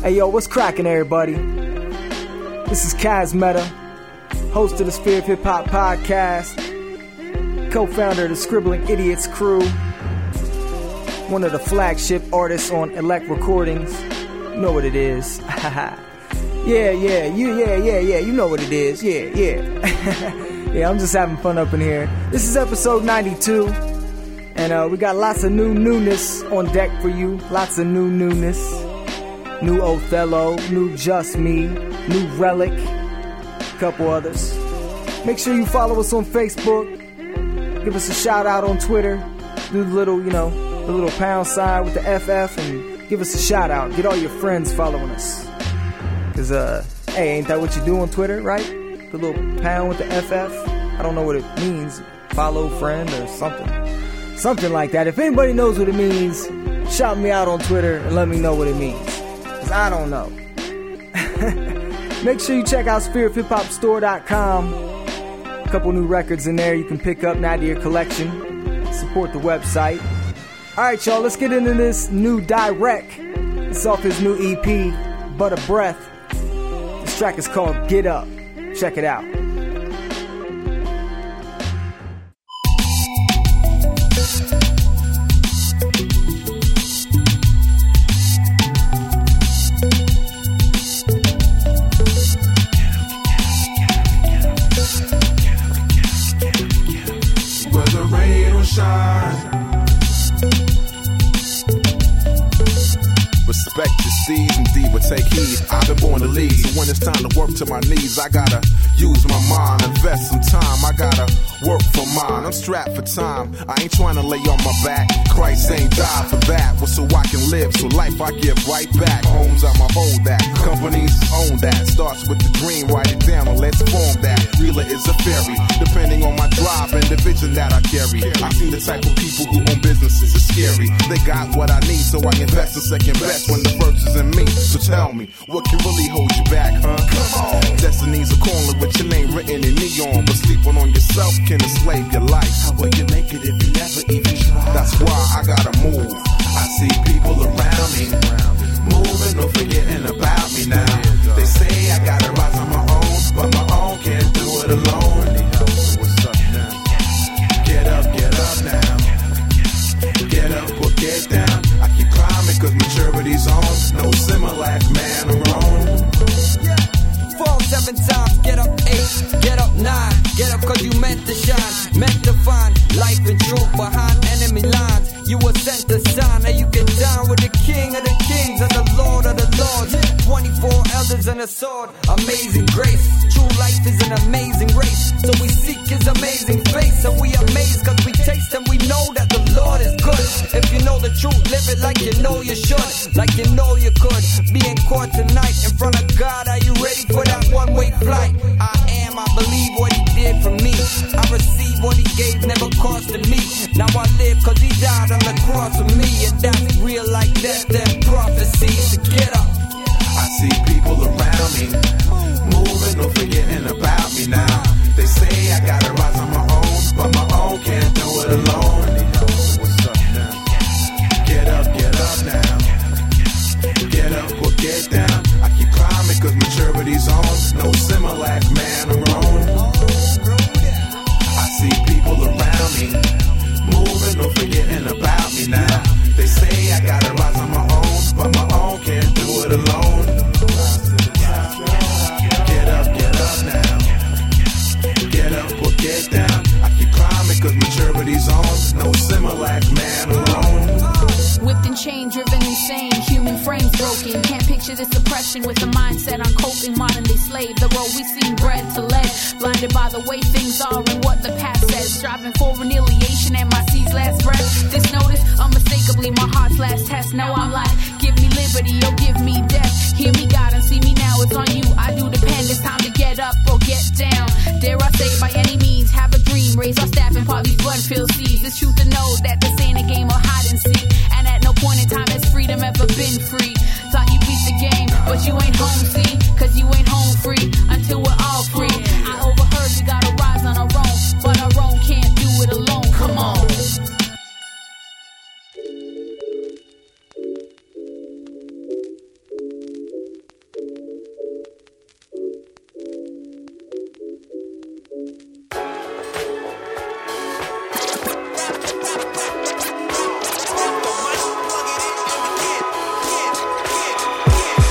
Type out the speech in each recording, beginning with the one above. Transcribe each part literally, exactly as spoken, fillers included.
Hey yo, what's cracking, everybody? This is Kaz Meta, host of the Sphere of Hip Hop podcast, co-founder of the Scribbling Idiots crew, one of the flagship artists on Elect Recordings. You know what it is. yeah, yeah, you, yeah, yeah, yeah, you know what it is. Yeah, yeah. yeah, I'm just having fun up in here. This is episode ninety-two, and uh, we got lots of new newness on deck for you. Lots of new newness. New Othello, new Just Me, new Relic, a couple others. Make sure you follow us on Facebook. Give us a shout out on Twitter. Do the little, you know, the little pound sign with the F F and give us a shout out. Get all your friends following us. Cause, uh, hey, ain't that what you do on Twitter, right? The little pound with the F F? I don't know what it means. Follow, friend, or something. Something like that. If anybody knows what it means, shout me out on Twitter and let me know what it means. I don't know. Make sure you check out sphere of hip hop store dot com. A couple new records in there you can pick up, add to your collection. Support the website. Alright, y'all, let's get into this new Direct. It's off his new E P, But a Breath. This track is called Get Up. Check it out. Respect your seeds, indeed, but take heed. I've been born to lead, so when it's time to work to my knees, I gotta use my mind, invest some time. I gotta work for mine. I'm strapped for time. I ain't trying to lay on my back. Christ ain't died for that. Well, so I can live, so life I give right back. Homes, I'ma hold that. Companies own that. Starts with the dream, write it down and let's form that. Realer is a fairy, depending on my drive and the vision that I carry. I seen the type of people who own businesses is scary. They got what I need, so I invest in second best when the first is in me. So tell me, what can really hold you back, huh? Come on. Destiny's a calling with your name written in neon, but sleeping on yourself can enslave your life. How will you make it if you never even try? That's why I gotta move. I see people around me moving, no forgetting about me now. They say I gotta rise on my own, but my own can't do it alone. What's up now? Get up, get up now. Get up or get down. I keep climbing cause maturity's on. No Similac, man, I'm wrong. Fall seven times, get up eight, get up nine. Get up cause you meant to shine, meant to find life and truth behind enemy lines. You were sent to sign, now you can dine with the king of the kings and the lord of the lords. twenty-four elders and a sword, amazing grace. True life is an amazing race, so we seek his amazing face. And we amazed cause we taste and we know that the Lord is good. If you know the truth, live it like you know you should, like you know you could. Be in court tonight in front of God, are you ready for that one-way flight? I am, I believe what he did for me. I receive what he gave, never costed me. Now I live cause he died on the cross for me. And that's real like death and prophecy. So get up. I see people around me moving, no forgetting about me now. They say I gotta rise on my own, but my own can't do it alone. What's up now? Get up, get up now. Get up or get down. I keep climbing cause maturity's on. No Similac, man, I'm wrong. I see people around me moving, no forgetting about me now. They say I gotta rise on my own, but my own can't do it alone. Get up, get up now. Get up or get down. I keep climbing cause maturity's on. No Similac, man, I'm wrong. Whipped and chain driven insane, human frames broken. Can't picture this oppression with a mindset on coping. Modern day slave, the road we seen bred to lead. Blinded by the way things are and what the past says. Striving for annihilation and my seed's last breath. This notice, unmistakably my heart's last test. Now I'm like, give me liberty or give me death. Hear me God and see me now, it's on you. I do depend, it's time to get up or get down. Dare I say by any means, have a dream. Raise our staff and part these blood-filled seas. It's truth to know that this ain't a game of hide and seek. And at no point in time has freedom ever been free. Thought you beat the game, but you ain't home, see? Cause you ain't home free until we're all free. I overheard we gotta rise on our own, but our own can't do it alone. Come on.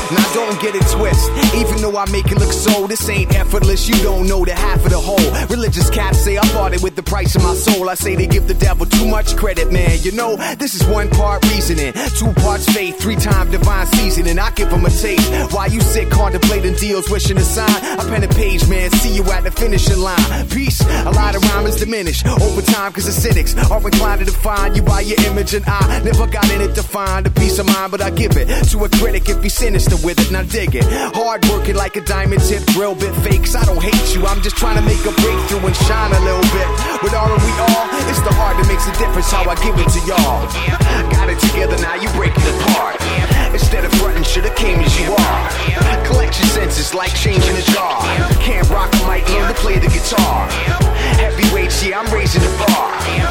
Now don't get it twist. Even though I make it look so, this ain't effortless. You don't know the half of the whole. Religious cats say I bought it with the price of my soul. I say they give the devil too much credit, man. You know, this is one part reasoning, two parts faith, three times divine seasoning. I give them a taste while you sit contemplating deals, wishing to sign. I pen a page, man, see you at the finishing line. Peace, a lot of rhyme is diminished over time, cause the cynics are inclined to define you by your image, and I never got in it to find a peace of mind, but I give it to a critic if he's sinister with it. Now dig it, hard working like a diamond tip drill bit fakes. I don't hate you, I'm just trying to make a breakthrough and shine a little bit. With all of we all, it's the heart that makes a difference how I give it to y'all. Got it together, now you break it apart. Instead of frontin', should've came as you are. Collect your senses like changing a jar. Can't rock a mic, learn to play the guitar. Heavyweights, yeah, I'm raising the bar.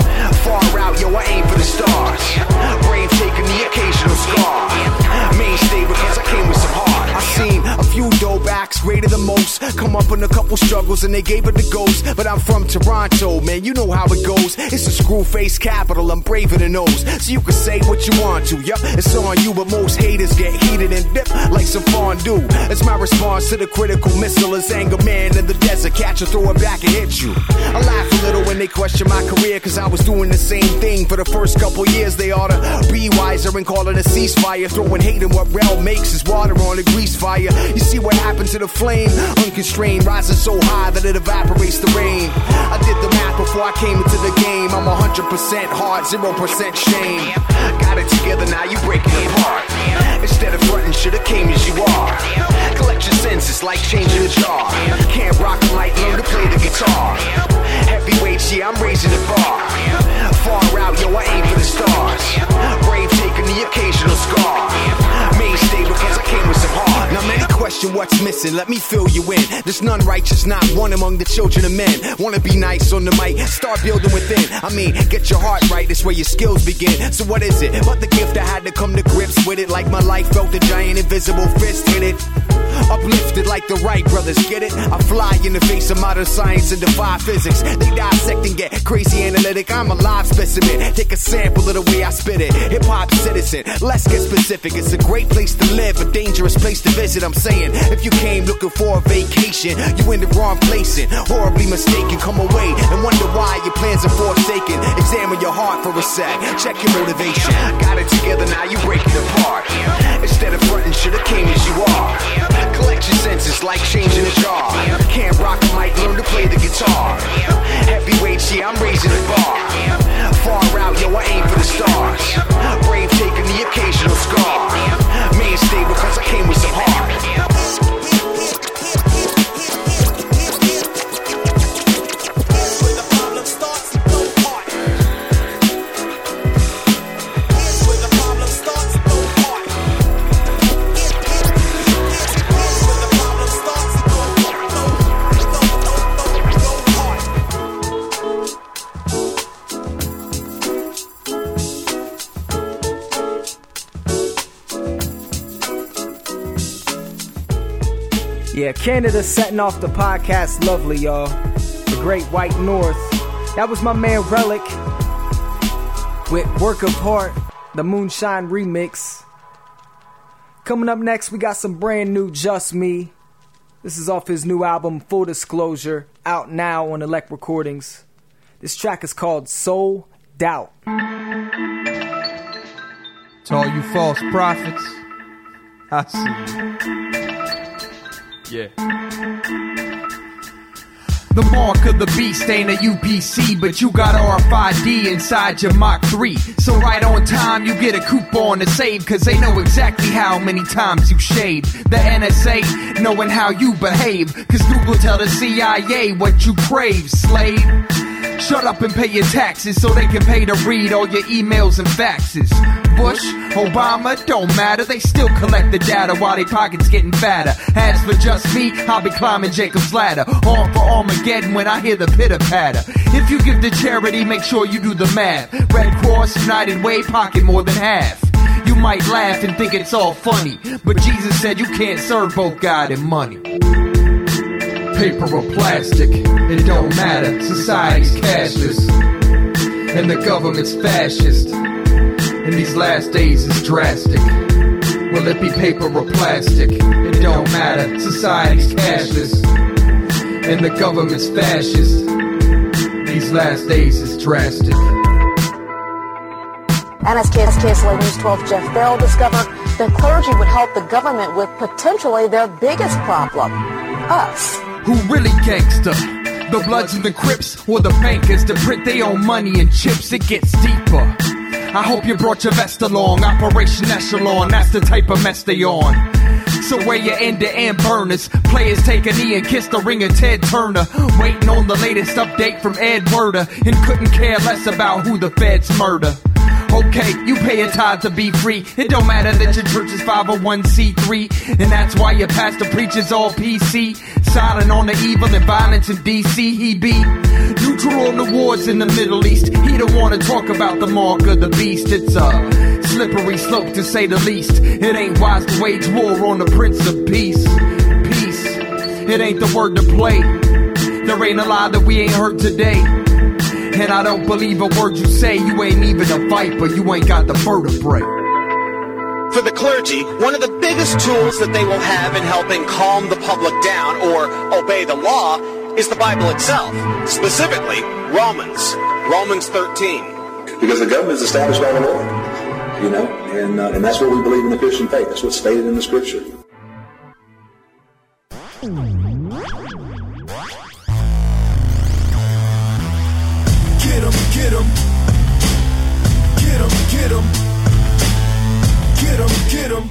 Far out, yo, I aim for the stars. Brave taking the occasional scar. Mainstay because I came with some heart. I seen a few dope acts, greater than most, come up in a couple struggles and they gave it the ghost. But I'm from Toronto, man, you know how it goes. It's a screw-face capital, I'm braver than those. So you can say what you want to, yup, it's on you. But most haters get heated and dip like some fondue. It's my response to the critical missile. As anger man in the desert, catch or throw it back and hit you. I laugh a little when they question my career, cause I was doing the same thing for the first couple years. They oughta be wiser and call it a ceasefire. Throwing hate in what Rel makes is water on a grease fire. You see what happened to the flame? Unconstrained, rising so high that it evaporates the rain. I did the math before I came into the game. I'm one hundred percent heart, zero percent shame. Got it together, now you break it apart. Instead of frontin', should've came as you are. Collect your senses like changing a jar. Can't rock a mic, learn to play the guitar. Heavyweights, yeah, I'm raising the bar. Far out, yo, I aim for the stars. Brave taking the occasional scar. Mainstay because I came with some heart. Now many question what's missing, let me fill you in. There's none righteous, not one among the children of men. Wanna be nice on the mic, start building within. I mean, get your heart right, that's where your skills begin. So what is it? But the gift I had to come to grips with it. Like my life felt the giant invisible fist hit it. Uplifted like the Wright brothers, get it? I fly in the face of modern science and defy physics. They dissect and get crazy analytic. I'm a live specimen, take a sample of the way I spit it. Hip-hop citizen, let's get specific. It's a great place to live, a dangerous place to visit. I'm saying, if you came looking for a vacation, you in the wrong place and horribly mistaken. Come away and wonder why your plans are forsaken. Examine your heart for a sec, check your motivation. Got it together, now you break it apart. Instead of frontin', should've came as you are. Collect your senses like changing a jar. Can't rock a mic, learn to play the guitar. Heavyweights, yeah, I'm raising the bar. Far out, yo, I aim for the stars. Brave taking the occasional scar. Mainstay because I came with some heart. Yeah, Canada setting off the podcast lovely, y'all. The Great White North. That was my man Relic with Work of Heart, the Moonshine remix. Coming up next, we got some brand new Just Me. This is off his new album, Full Disclosure, out now on Elect Recordings. This track is called Soul Doubt. To all you false prophets, I see you. Yeah. The mark of the beast ain't a U P C, but you got R F I D inside your Mach three. So right on time, you get a coupon to save, cause they know exactly how many times you shaved. The N S A knowing how you behave, cause Google tell the C I A what you crave, slave. Shut up and pay your taxes so they can pay to read all your emails and faxes. Bush, Obama, don't matter, they still collect the data while they pockets getting fatter. As for just me, I'll be climbing Jacob's ladder, on for Armageddon when I hear the pitter patter. If you give to charity, make sure you do the math. Red Cross, United Way, pocket more than half. You might laugh and think it's all funny, but Jesus said you can't serve both God and money. Paper or plastic, it don't matter, society's cashless, and the government's fascist. And these last days is drastic. Will it be paper or plastic? It don't matter. Society's cashless, and the government's fascist. These last days is drastic. And as K S L A News twelve Jeff Bell discovered, the clergy would help the government with potentially their biggest problem, us. Who really gangster? The Bloods and the Crips, or the bankers to print their own money and chips? It gets deeper. I hope you brought your vest along. Operation Echelon, that's the type of mess they on. So where you end-to-end burners, players take a knee and kiss the ring of Ted Turner, waiting on the latest update from Ed Werder, and couldn't care less about who the feds murder. Okay, you pay a tithe to be free. It don't matter that your church is five oh one c three, and that's why your pastor preaches all P C. Silent on the evil and violence in D C. He be neutral on the wars in the Middle East. He don't want to talk about the mark of the beast. It's a slippery slope to say the least. It ain't wise to wage war on the Prince of Peace. Peace, it ain't the word to play. There ain't a lie that we ain't heard today. And I don't believe a word you say. You ain't even a viper, you ain't got the vertebrae. For the clergy, one of the biggest tools that they will have in helping calm the public down or obey the law is the Bible itself, specifically Romans, Romans thirteen. Because the government is established by the Lord, you know, and uh, and that's what we believe in the Christian faith. That's what's stated in the Scripture. Get 'em, get 'em, get 'em, get 'em, get 'em, get 'em,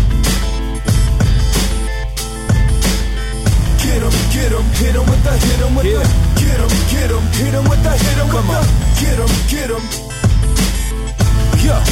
get 'em, get 'em, hit 'em with the, hit 'em with the, get 'em, get 'em, hit 'em with the, hit 'em with the, get 'em, get 'em, yeah,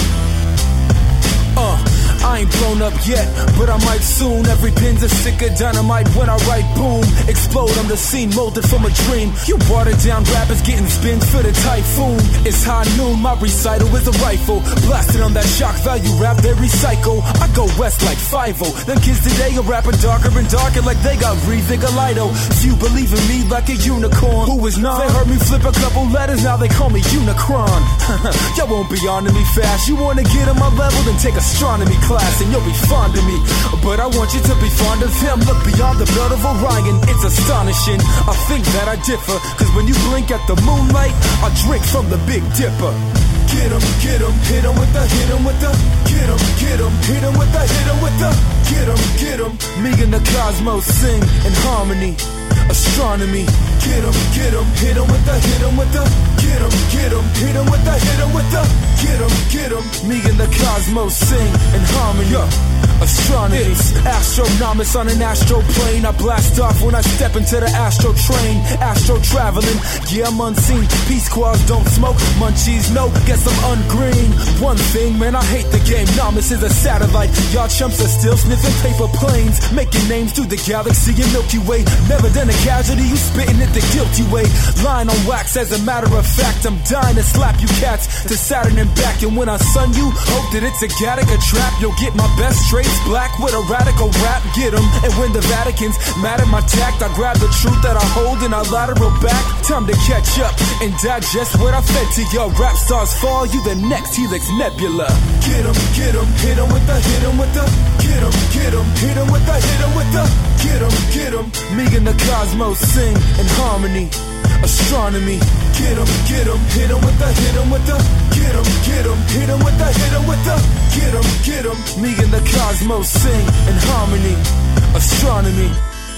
uh. I ain't blown up yet, but I might soon. Every pin's a stick of dynamite when I write boom. Explode on the scene, molded from a dream. You watered down rappers getting spins for the typhoon. It's high noon, my recital is a rifle. Blasted on that shock value rap, they recycle. I go west like five oh. Them kids today are rapping darker and darker like they got Revigalido. Few believe in me like a unicorn. Who is not? They heard me flip a couple letters, now they call me Unicron. Y'all won't be on to me fast. You wanna get on my level, then take astronomy class and you'll be fond of me. But I want you to be fond of him. Look beyond the belt of Orion, it's astonishing. I think that I differ, cause when you blink at the moonlight, I drink from the Big Dipper. Get 'em, get 'em, hit 'em with the, hit 'em with the, get 'em, get 'em, hit 'em with the, hit 'em with the, get 'em, get 'em. Me and the cosmos sing in harmony, astronomy. Get 'em, get 'em, hit 'em with the, hit 'em with the, get 'em, get 'em, hit 'em with the, hit 'em with the, get 'em, get 'em. Me and the cosmos sing in harmony, astronomy. It's astronomist on an astro plane. I blast off when I step into the astro train. Astro traveling, yeah, I'm unseen. Peace squads don't smoke, munchies no, guess I'm ungreen. One thing, man, I hate the game. Namas is a satellite. Y'all chumps are still sniffing paper planes, making names through the galaxy and Milky Way. Never done a casualty, you spitting it the guilty way. Line on wax, as a matter of fact, I'm dying to slap you cats to Saturn and back. And when I sun you, hope that it's a Gattaca trap. You'll get my best traits black with a radical rap. Get 'em. And when the Vatican's mad at my tact, I grab the truth that I hold and I lateral back. Time to catch up and digest what I fed to your rap stars fall. You the next Helix Nebula. Get 'em, get 'em, hit 'em with the, hit 'em with the, get 'em, get 'em, hit 'em with the, hit 'em with the, get 'em, get 'em. Me and the cosmos sing in harmony, astronomy. Get 'em, get 'em, hit 'em with the, hit 'em with the, get 'em, get 'em, hit 'em with the, hit 'em with the, get 'em, get 'em. Me and the cosmos sing in harmony, astronomy.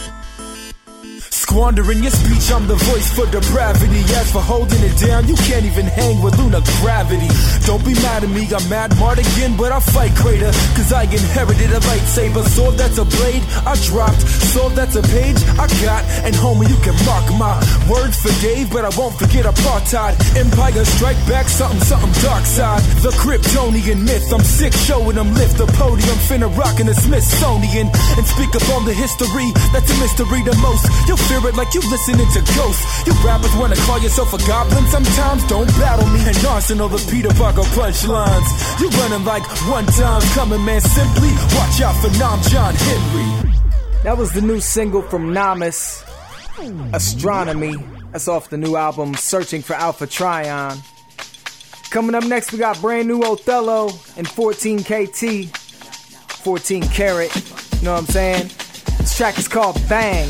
Squandering your speech, I'm the voice for depravity. As for holding it down, you can't even hang with lunar gravity. Don't be mad at me, I'm mad Mart again, but I fight greater. Cause I inherited a lightsaber, sword that's a blade, I dropped. Sword that's a page, I got. And homie, you can mark my words forgave, but I won't forget apartheid. Empire strike back, something, something dark side. The Kryptonian myth, I'm sick showing them lift the podium. Finna rockin' the Smithsonian and speak up on the history that's a mystery the most. You'll fear it like you listening to ghosts. You rappers wanna call yourself a goblin sometimes, don't battle me. An arsenal of Peter Parker punchlines. You running like one time coming, man. Simply watch out for Nam John Henry. That was the new single from Namas, Astronomy. That's off the new album Searching for Alpha Trion. Coming up next, we got brand new Othello and fourteen K T. fourteen karat. You know what I'm saying? This track is called Bang.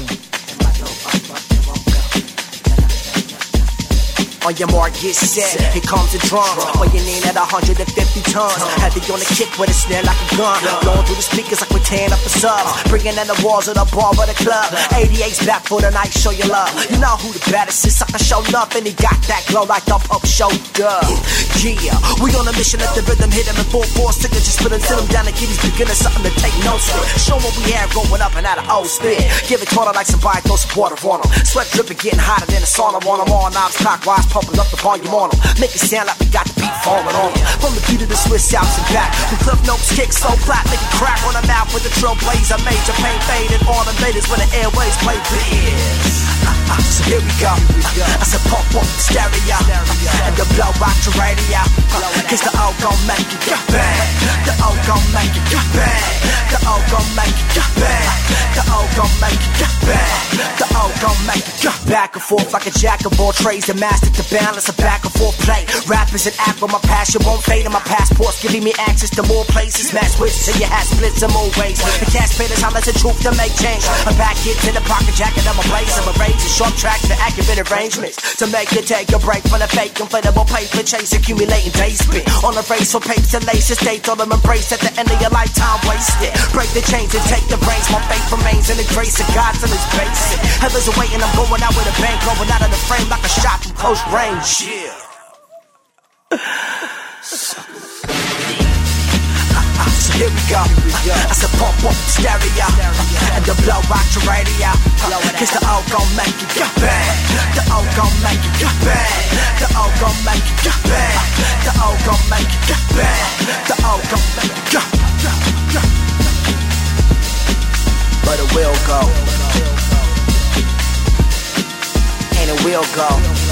On your mark, get set, here comes the drum. Weighing in at one hundred fifty tons. Heavy on the kick with a snare like a gun. Blowing through the speakers like we're tearing up the subs. Bringing in the walls of the bar of the club. eighty-eight's back for the night, show your love. You know who the baddest is, sucker show love. And he got that glow like the Pope showed up. Yeah, we on a mission, let the rhythm hit him in full force. Ticket just spit until him down and give these beginners something to take notes with. Show what we have going up and out of old spit. Give it quarter like somebody throw some water on them. Sweat dripping, getting hotter than a sauna on them. All knobs clockwise, pumping up the volume on them. Make it sound like we got the beat falling on them. From the beat of the Swiss Alps and back. The cliff notes kick so flat, make it crack on the mouth with the drill blazer. Major pain faded on invaders when the airways play biz. So here we go. I said pump up the stereo and the blow rock the radio. Cause the O gon' make it get bang. The O gon' make it get bang. The O gon' make it get bang. The O gon' make it get bang. The O gon' make it get back and forth like a jack of all trades. The master to balance a back and forth play. Rap is an act where my passion won't fade. And my passport's giving me access to more places. Match switches and your hat splits in more ways. The cash paid is how much the truth to make change. A back hits in the pocket jacket of my blazer. My razor sharp tracks for accurate arrangements. To make you take a break from the fake inflatable paper chase. Accumulating day spit on the race for papes and laces. States all them embrace at the end of your lifetime wasted. Break the chains and take the brains. My faith remains in the grace of God till it's basic. Heaven's awaiting, I'm going out with a bang. Going out of the frame like a shot from close range. Yeah. So here we go. I said pump up the stereo and the blow rock the radio. Cause the O gon' make it get bang. The O gon' make it get bang. The O gon' make it get bang. The O gon' make it get bang. The O gon' make it get bang. But it will go. And it will go.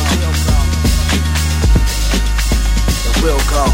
It will go.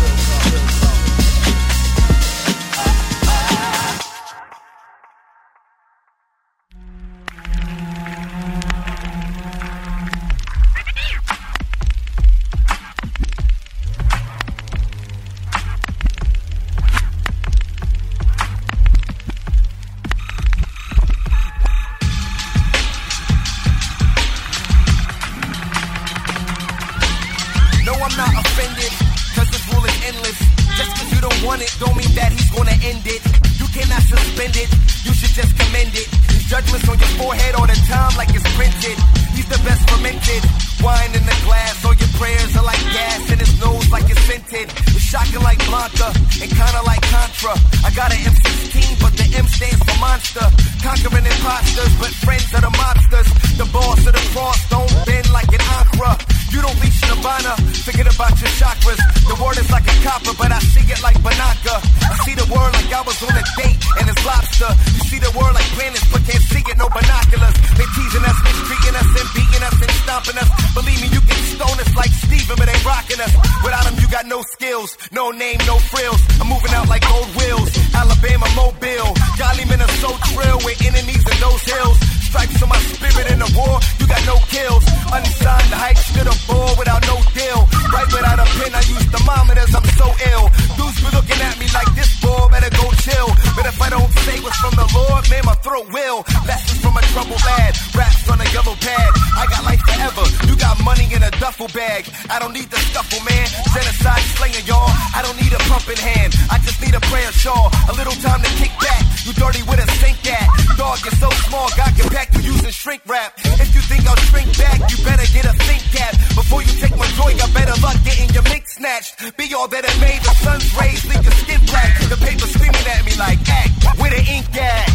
No name, no frills. I'm moving out like old wheels. Alabama, Mobile. Golly, Minnesota drill with enemies in those hills. Stripes on my spirit in the war. You got no kills. Unsigned, the hype stood a ball without no deal. Right without a pen, I use thermometers. I'm so ill. Dudes be looking at me like this ball better go chill. But if I don't say what's from the Lord, man, my throat will. Lessons from a troubled lad. Raps on a yellow pad. I got life forever. You got money in a duffel bag. I don't need the scuffle, man. Genocide slayer, y'all. I don't need a pumping hand. I just need a prayer shawl. A little time to kick back. You dirty with a sink at. Dog, you're so small. Got your back. You using shrink wrap. If you think I'll shrink back, you better get a think cap. Before you take my joy, got better luck getting your mix snatched. Be all that it made. The sun's rays leave your skin black. The paper screaming at me like, act. Where the ink at?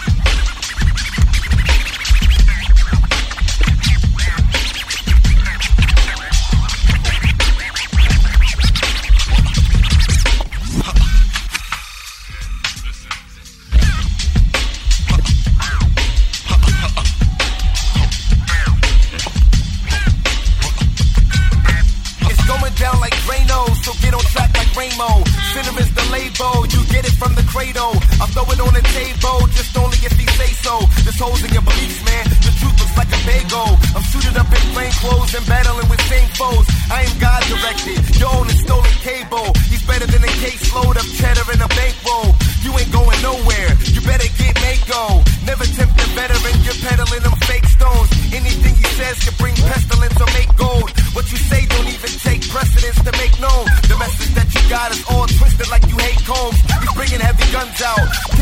Cinnamon's the label, you get it from the cradle. I'll throw it on the table, just only if he say so. There's holes in your beliefs, man. The truth looks like a bagel. I'm suited up in plain clothes and battling with same foes. I am God directed, your own is stolen cable. He's better than a caseload of cheddar in a bankroll. You ain't going nowhere.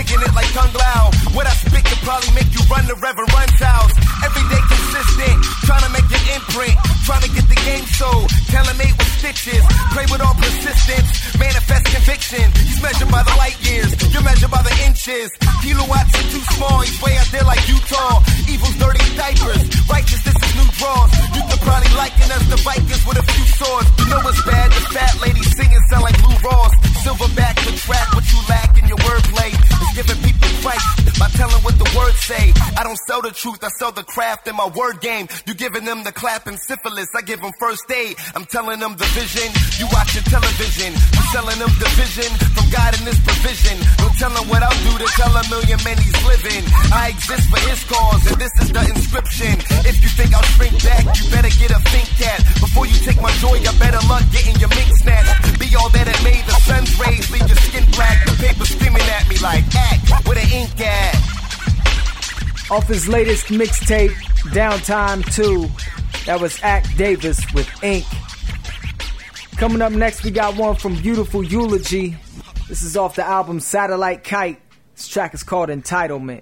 speaking it like Kung Lao. What I spit could probably make you run the Reverend Run's house. Every day consistent, trying to make an imprint, trying to get the game sold, tailor-made with stitches, pray with all persistence, manifest conviction. He's measured by the light years, you're measured by the inches. Kilowatts are too small, he's way out there like Utah. Evil's dirty diapers, righteousness is new draws. You could probably liken us to Vikings with a few swords. You know what's bad, the fat lady singing sound like Lou Ross. Silverback to track what you lack in your wordplay. It's giving people Christ by telling what the words say. I don't sell the truth, I sell the craft in my word game. You giving them the clap and syphilis, I give them first aid. I'm telling them the vision, you watching television. I'm selling them division from God and His provision. Don't tell them what I'll do to tell a million men He's living. I exist for His cause, and this is the inscription. If you think I'll shrink back, you better get a think cat. Before you take my joy, you better luck getting your mink snatched. Be all that it made, the sun's rays leave your skin black. The paper screaming at me like, act, where the ink at? Off his latest mixtape, Downtime two, that was Act Davis with Ink. Coming up next, we got one from Beautiful Eulogy. This is off the album Satellite Kite. This track is called Entitlement.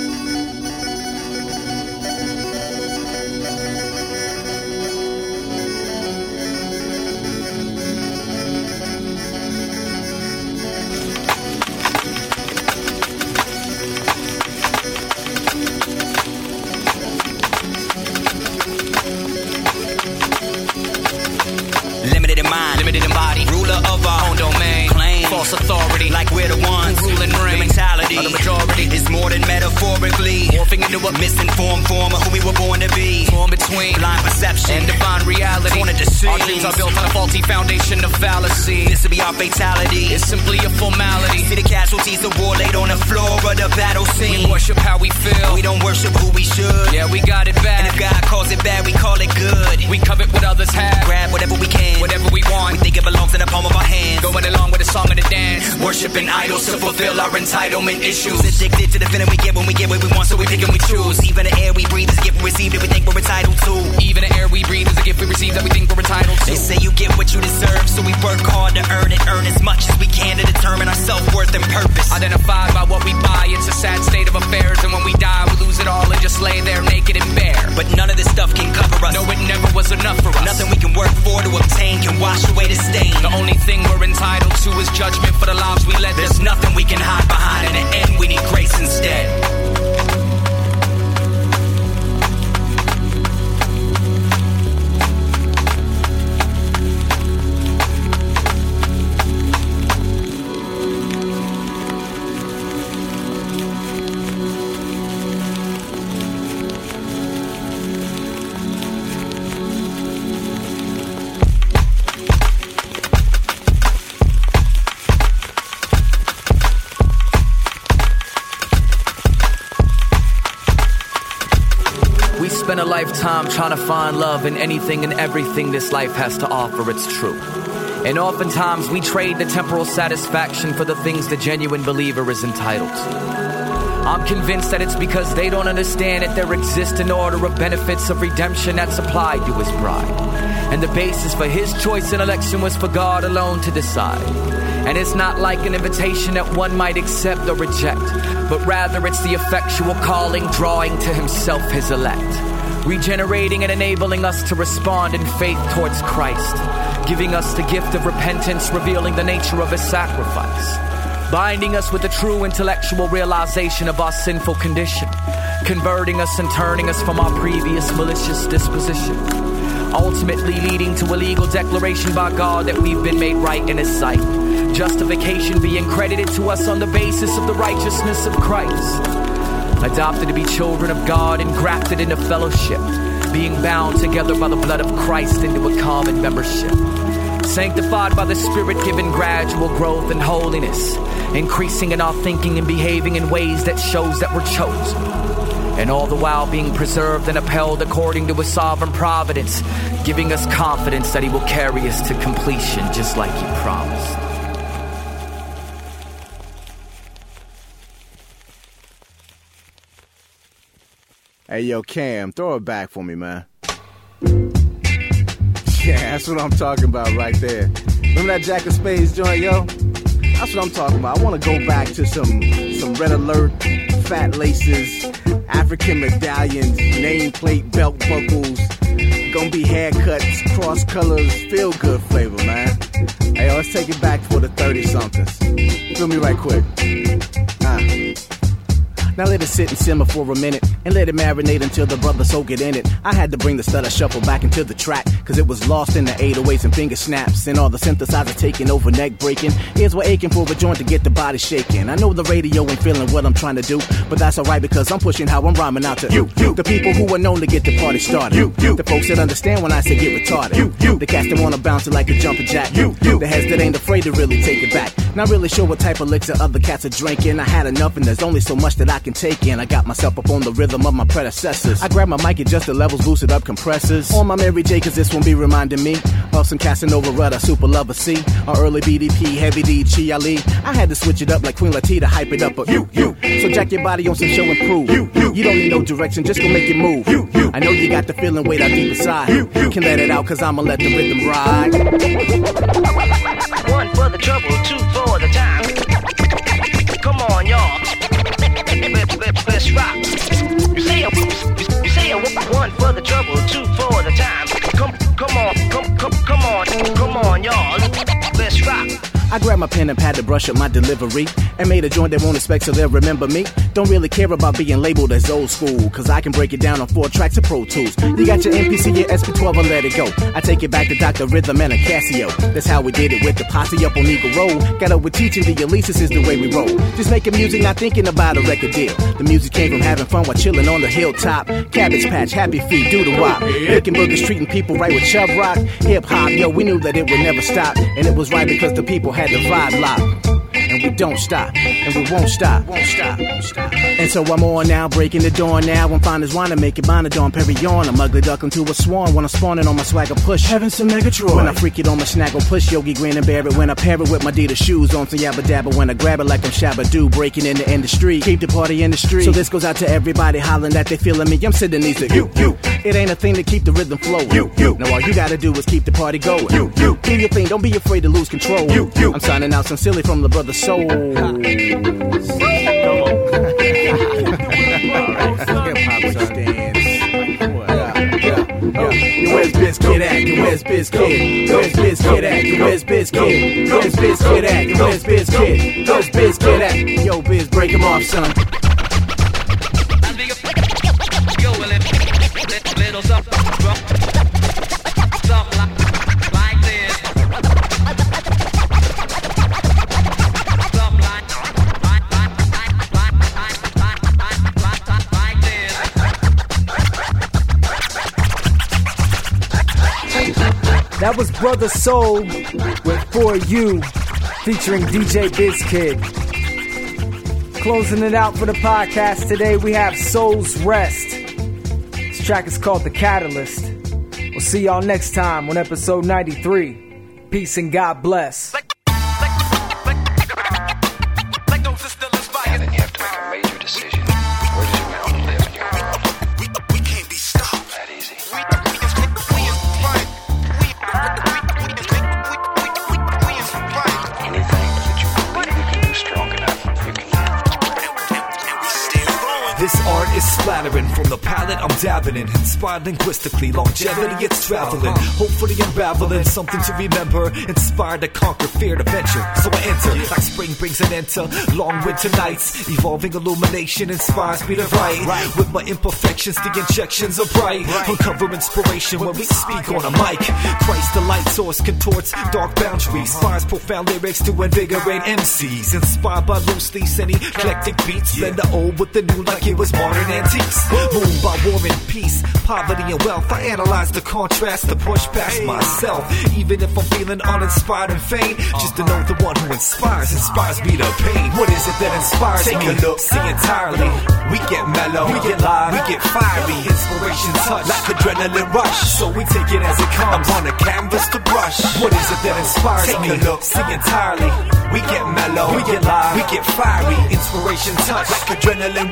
False authority, like we're the ones who rule and reign. The mentality of the majority is more than metaphorically morphing into a misinformed form of who we were born to be. Torn between blind perception and divine reality. Torn to deceive. Our dreams are built on a faulty foundation of fallacy. This will be our fatality. It's simply a formality. See the casualties of war laid on the floor of the battle scene. We worship how we feel. We don't worship who we should. Yeah, we got it bad. And if God calls it bad, we call it good. We covet what others have. Grab whatever we can. Whatever we want. We think it belongs in the palm of our hands. Going along with the song of the dance. Worshipping idols to fulfill our entitlement issues. Addicted to the feeling we get when we get what we want, so we pick and we choose. Even the air we breathe is a gift we receive that we think we're entitled to. Even the air we breathe is a gift we receive that we think we're entitled to. They say you get what you deserve, so we work hard to earn it. Earn as much as we can to determine our self-worth and purpose. Identified by what we buy, it's a sad state of affairs. And when we die, we lose it all and just lay there naked and bare. But none of this stuff can cover us. No, it never was enough for us. Nothing we can work for to obtain can wash away the stain. The only thing we're entitled to is judgment for the lives we led. There's nothing we can hide behind. In the end, we need grace instead. Spend a lifetime trying to find love in anything and everything this life has to offer, it's true. And oftentimes we trade the temporal satisfaction for the things the genuine believer is entitled to. I'm convinced that it's because they don't understand that there exists an order of benefits of redemption that's applied to his bride. And the basis for his choice and election was for God alone to decide. And it's not like an invitation that one might accept or reject, but rather it's the effectual calling drawing to himself his elect. Regenerating and enabling us to respond in faith towards Christ, giving us the gift of repentance, revealing the nature of his sacrifice, binding us with the true intellectual realization of our sinful condition, converting us and turning us from our previous malicious disposition, ultimately leading to a legal declaration by God that we've been made right in his sight, justification being credited to us on the basis of the righteousness of Christ. Adopted to be children of God and grafted into fellowship, being bound together by the blood of Christ into a common membership. Sanctified by the Spirit, given gradual growth and holiness, increasing in our thinking and behaving in ways that shows that we're chosen. And all the while being preserved and upheld according to his sovereign providence, giving us confidence that he will carry us to completion just like he promised. Hey, yo, Cam, throw it back for me, man. Yeah, that's what I'm talking about right there. Remember that Jack of Spades joint, yo? That's what I'm talking about. I want to go back to some some Red Alert, fat laces, African medallions, nameplate belt buckles. Gonna be haircuts, cross colors, feel good flavor, man. Hey, let's take it back for the thirty somethings. Feel me right quick. Uh. Now let it sit and simmer for a minute and let it marinate until the brother soul get in it. I had to bring the stutter shuffle back into the track, cause it was lost in the eight oh eights and finger snaps and all the synthesizers taking over, neck breaking. Ears were aching for a joint to get the body shaking. I know the radio ain't feeling what I'm trying to do, but that's alright because I'm pushing how I'm rhyming out to you, you. The people who are known to get the party started. You, you. The folks that understand when I say get retarded. You, you. The cats that wanna bounce it like a jumping jack. You, you. The heads that ain't afraid to really take it back. Not really sure what type of elixir other cats are drinking. I had enough and there's only so much that I can take in. I got myself up on the rhythm of my predecessors. I grab my mic, adjust the levels, boosted up compressors. On my Mary J, cause this one be reminding me of some Casanova Rudder, Super Lover C, or early B D P, Heavy D, Chi Ali. I had to switch it up like Queen Latifah to hype it up. But you, you. So jack your body on some show and prove. You, you. You don't need no direction, just go make it move. You, you. I know you got the feeling way down deep inside. You, you. Can let it out cause I'ma let the rhythm ride. One for the trouble, two for the time. Come on, y'all. Let's rock. You say a, you say a one for the trouble, two for the time. Come, come on, come, come, come on, come on, y'all. Let's rock. I grabbed my pen and pad to brush up my delivery and made a joint they won't expect so they'll remember me. Don't really care about being labeled as old school, cause I can break it down on four tracks of Pro Tools. You got your M P C, your S P twelve, and let it go. I take it back to Doctor Rhythm and a Casio. That's how we did it with the posse up on Eagle Road. Got up with teaching the Elises is the way we roll. Just making music, not thinking about a record deal. The music came from having fun while chilling on the hilltop. Cabbage Patch, Happy Feet, do the wop. Making boogers, treating people right with Chub Rock. Hip hop, yo, we knew that it would never stop. And it was right because the people had the vibe locked. And we don't stop, and we won't stop, won't stop, won't stop. And so I'm on now, breaking the dawn now. I'm fine as wine to make it mine a dawn Perignon. I'm ugly duck into a swan when I'm spawning on my swagger push. Having some Megatron. When I freak it on my snaggle push, Yogi grin and bear it. When I pair it with my Adidas shoes on some yabba dabba. When I grab it like I'm Shabba Doo, breaking in the industry. Keep the party in the street. So this goes out to everybody hollering that they feeling me. I'm sitting these to you, you. It ain't a thing to keep the rhythm flowing. You, you. Now all you gotta do is keep the party going. You, you. Do your thing, don't be afraid to lose control. You, you. I'm signing out sincerely from the brother Soul. Come on. Where's Bizkid at? Where's Bizkid? Where's Bizkid at? Where's Bizkid? Where's Bizkid at? Where's Bizkid? Where's Bizkid at? Yo, Biz, break him off, son. Yo, little something, something like this. Something like, like, like, like, like this. That was Brother Soul with For You, featuring D J Bizkid. Closing it out for the podcast today, we have Soul's Rest. This track is called The Catalyst. We'll see y'all next time on episode ninety-three. Peace and God bless. This art is splattering from the palette I'm dabbing in. Inspired linguistically, longevity it's traveling. Hopefully unraveling something to remember. Inspired to conquer, fear to venture. So I enter, like spring brings an end to long winter nights. Evolving illumination inspires me to write. With my imperfections, the injections are bright. Uncover inspiration when we speak on a mic. Christ the light source contorts dark boundaries. Inspires profound lyrics to invigorate M Cs. Inspired by loosely and eclectic beats. Blend the old with the new like it was modern antiques. Moved by war and peace, poverty and wealth. I analyze the contrast to push past myself. Even if I'm feeling uninspired and faint, just to know the one who inspires, inspires me to pain. What is it that inspires Take me? Take a look, see entirely. We get mellow, we get live, we get fiery. Inspiration touch, like adrenaline rush. So we take it as it comes, on a canvas to brush. What is it that inspires Take me? Take a look, see entirely. We get mellow, we get live, we get fiery. Inspiration touch, like adrenaline rush.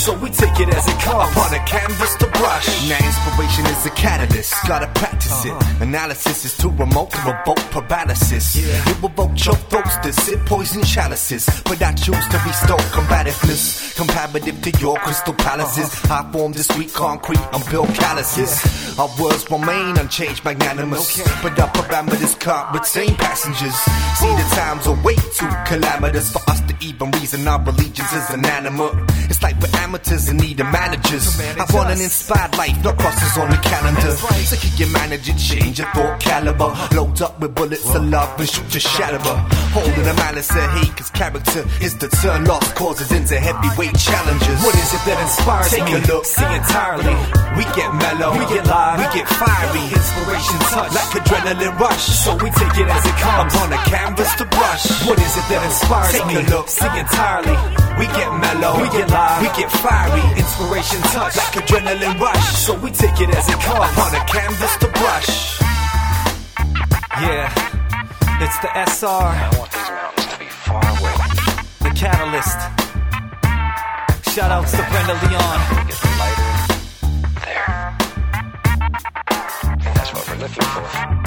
so we take it as it comes. Upon a canvas to brush. Now inspiration is a catalyst, gotta practice it. Analysis is too remote to revoke paralysis. It will vote your throats to sip poison chalices, but I choose to bestow combativeness, comparative to your crystal palaces. I formed this sweet concrete, I'm built calluses. Our words remain unchanged, magnanimous, but our parameters can't retain passengers. See, the times are way too calamitous for us to even reason our allegiance is inanimate. It's like we're amateurs in need of managers. I want an inspired life, no crosses on the calendar. So can you manage it, change your thought caliber? Load up with bullets of love and shoot your shatter. Holding a malice of hate, cause character is to turn lost causes into heavyweight challenges. What is it that inspires Take me? a look, see entirely. We get mellow, we get live, we get fiery. Inspiration touch, like adrenaline rush, so we take it as it comes. I'm on a canvas to brush. What is it that inspires Take me? a look, see entirely. We get mellow, we get live, we get fiery. Inspiration touch, like adrenaline rush, so we take it as it comes. I'm on a canvas to brush. Yeah, it's the S R. I want these mountains to be far away. The Catalyst. Shout outs to Brenda Leon. It gets lighter there. And that's what we're looking for.